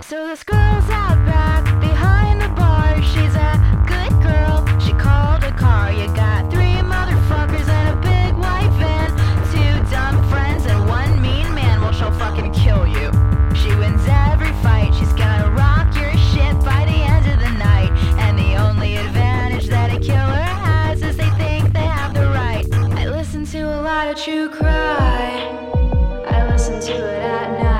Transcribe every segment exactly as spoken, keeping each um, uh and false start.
So this girl's out back behind the bar. She's a good girl. She called a car. You got three motherfuckers and a big white van, two dumb friends and one mean man. Well, she'll fucking kill you. She wins every fight. She's gonna rock your shit by the end of the night. And the only advantage that a killer has is they think they have the right. I listen to a lot of true crime. I listen to it at night.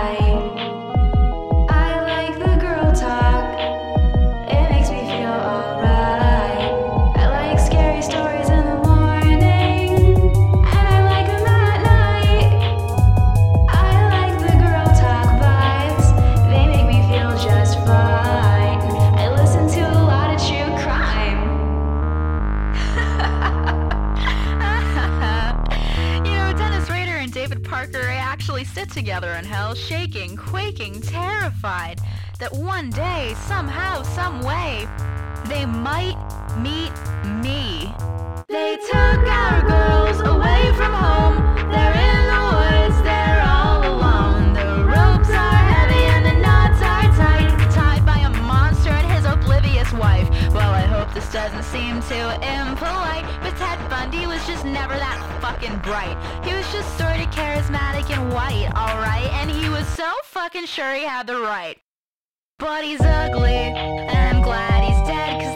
Parker actually sit together in hell, shaking, quaking, terrified that one day, somehow, some way, they might meet me. They took our girls away from home. They're in the woods, they're all alone. The ropes are heavy and the knots are tight, tied by a monster and his oblivious wife. Well, I hope this doesn't seem too impolite, but Ted Bundy was just never that fucking bright. He was just sort of charismatic and white, alright, and he was so fucking sure he had the right. But he's ugly, and I'm glad he's dead, 'cause